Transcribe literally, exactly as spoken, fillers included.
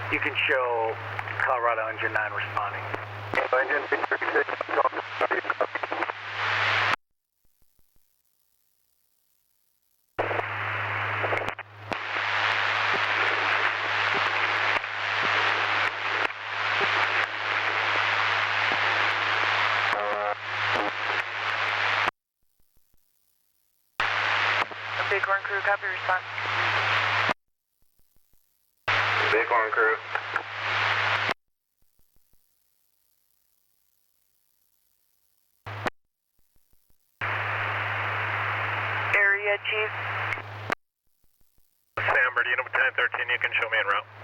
You can show Colorado Engine nine responding. Engine six thirty-six, Bighorn crew, copy response. Bighorn crew. Area chief. San Bernardino ten thirteen, you can show me en route.